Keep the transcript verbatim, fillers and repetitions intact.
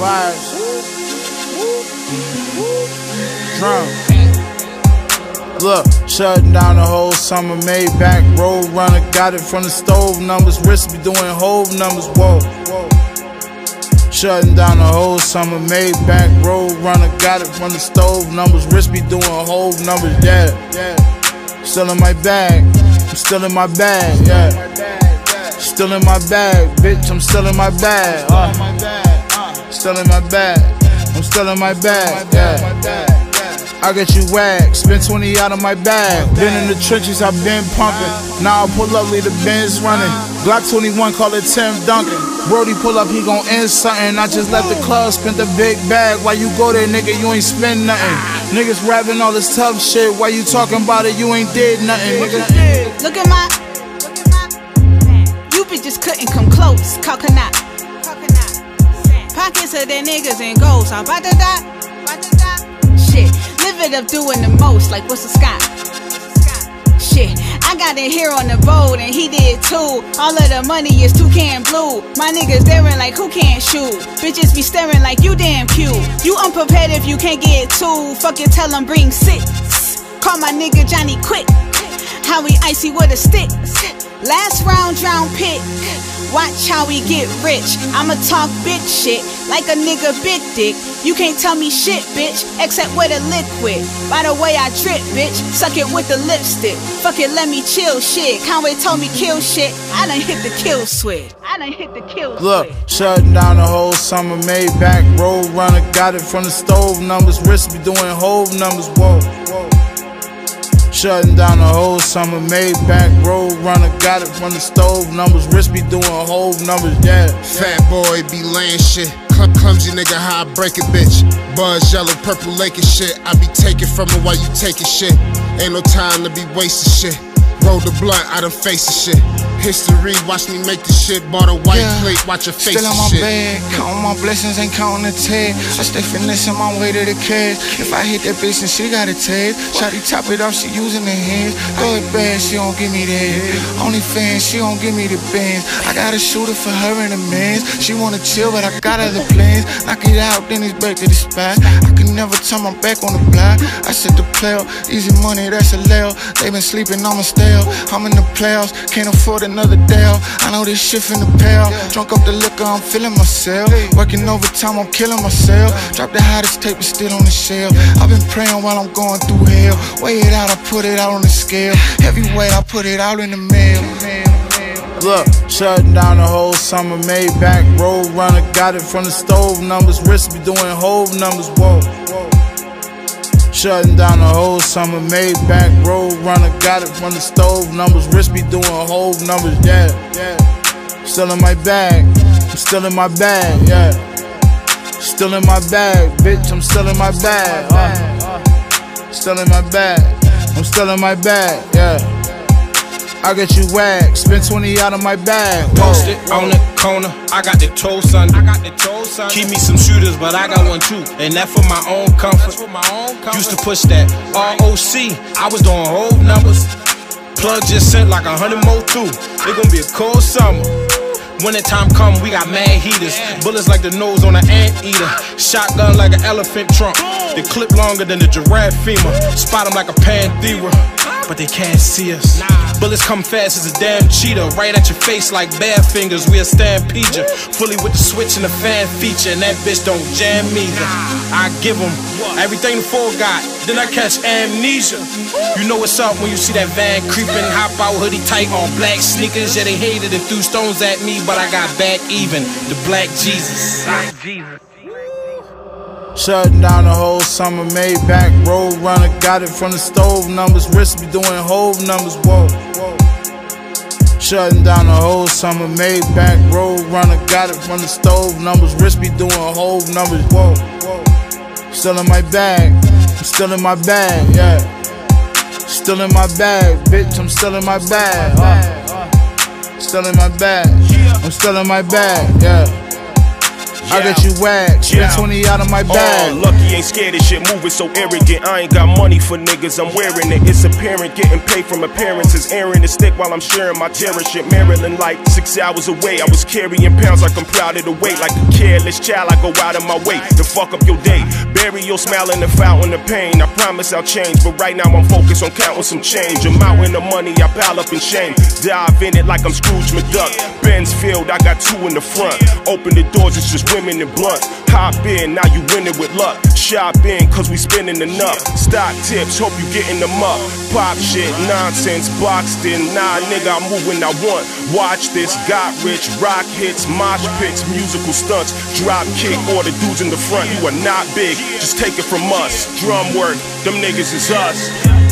vibes. Drum. Look, shutting down the whole summer, made back, road runner, got it from the stove numbers, wrist be doing whole numbers, whoa. Shutting down the whole summer, made back, road runner, got it from the stove numbers, wrist be doing whole numbers, yeah, yeah. Still in my bag, I'm still in my bag, yeah. Still in my bag, bitch, I'm still in my bag, uh. Still in my bag, I'm still in my bag, yeah. I got you whacked, spent twenty out of my bag. Been in the trenches, I've been pumping. Now I pull up, leave the Benz running. Glock twenty-one, call it Tim Duncan. Brody pull up, he gon' end something. I just left the club, spent the big bag. Why you go there, nigga, you ain't spend nothing. Niggas rapping all this tough shit. Why you talking about it, you ain't did nothing, nigga. Look at my, you bitches couldn't come close. Coconut, pockets of their niggas and goals. I'm about to die, shit. Live it up doing the most, like what's the sky? Shit, I got it here on the boat and he did too. All of the money is toucan blue. My niggas staring like who can't shoot. Bitches be staring like you damn cute. You unprepared if you can't get two. Fucking tell them bring six. Call my nigga Johnny Quick. How we icy with a stick. Last round drown pick. Watch how we get rich. I'ma talk big shit like a nigga big dick. You can't tell me shit, bitch, except with a liquid. By the way I drip, bitch, suck it with the lipstick. Fuck it, let me chill shit. Conway told me kill shit. I done hit the kill switch. I done hit the kill switch. Look, shutting down the whole summer, made back, road runner, got it from the stove numbers, wrist be doing whole numbers, whoa. Shutting down the whole summer, made back, road runner, got it from the stove numbers, wrist be doing whole numbers, yeah. Fat boy be laying shit, Clum clumsy nigga how I break it, bitch. Buzz yellow, purple lake and shit. I be taking from it while you taking shit. Ain't no time to be wasting shit. Roll the blunt, I done face the shit. History, watch me make the shit. Bought a white yeah. plate, watch your face. Still in my shit. Bag, counting my blessings and counting the tag. I stay finessing my way to the cash. If I hit that bitch and she got a tag, shawty top it off, she using the hands. Throw it bad, she don't give me that. Only fans, she don't give me the bands. I got a shooter for her and the mans. She wanna chill, but I got other plans. Knock it out, then it's back to the spot. I can never turn my back on the block. I said the player, easy money, that's a layout. They been sleeping on my stale. I'm in the playoffs, can't afford another day off. I know this shit finna pay off. Drunk off the liquor, I'm feeling myself. Working overtime, I'm killing myself. Drop the hottest tape, it's still on the shelf. I've been praying while I'm going through hell. Weigh it out, I put it out on the scale. Heavyweight, I put it out in the mail. Look, shutting down the whole summer, made back, road runner, got it from the stove numbers, wrist be doing whole numbers, whoa. Shutting down the whole summer, made back, road runner, got it from the stove numbers, wrist be doing whole numbers, yeah, yeah. Still in my bag, I'm still in my bag, yeah. Still in my bag, bitch, I'm still in my bag, uh. Still in my bag, I'm still in my bag, yeah. I got you whacked, spent twenty out of my bag. Post it on the corner, I got the toe Sunday. I got the toe Sunday. Keep me some shooters, but I got one too, and that for my own comfort. For my own comfort. Used to push that R O C, I was doing whole numbers. Plug just sent like a hundred more too. It gon' be a cold summer. When the time come, we got mad heaters. Bullets like the nose on an anteater. Shotgun like an elephant trunk. The clip longer than the giraffe femur. Spot them like a panthera, but they can't see us. Bullets come fast as a damn cheetah. Right at your face like bare fingers, we a stampede ya. Fully with the switch and the fan feature, and that bitch don't jam either. I give them everything the four got, then I catch amnesia. You know what's up when you see that van creeping. Hop out, hoodie tight on black sneakers. Yeah, they hated and threw stones at me, but I got back even. The Black Jesus. Black Jesus. Shutting down the whole summer, made back, road runner, got it from the stove numbers, wrist be doing whole numbers, whoa. Shutting down the whole summer, made back, road runner, got it from the stove numbers, wrist be doing whole numbers, whoa. Still in my bag, I'm still in my bag, yeah. Still in my bag, bitch, I'm still in my bag, uh. Still in my bag, I'm still in my bag, yeah. I got you whacked. Spend twenty out of my bag. Oh, lucky ain't scared of shit, moving so arrogant. I ain't got money for niggas, I'm wearing it. It's apparent, getting paid from appearances. Airing the stick while I'm sharing my terror shit. Maryland, like six hours away. I was carrying pounds like I'm proud of the weight. Like a careless child, I go out of my way to fuck up your day. Bury your smile in the fountain of pain. I promise I'll change, but right now I'm focused on counting some change. A mountain of money, I pile up in shame. Dive in it like I'm Scrooge McDuck. Benz Field, I got two in the front. Open the doors, it's just women and blunts. Hop in, now you winning with luck. Shop in, cause we spending enough. Stock tips, hope you getting them up. Pop shit, nonsense, boxed in. Nah, nigga, I'm moving, I want. Watch this, got rich, rock hits, mosh pits, musical stunts. Drop kick, or the dudes in the front. You are not big, just take it from us. Drum work, them niggas is us.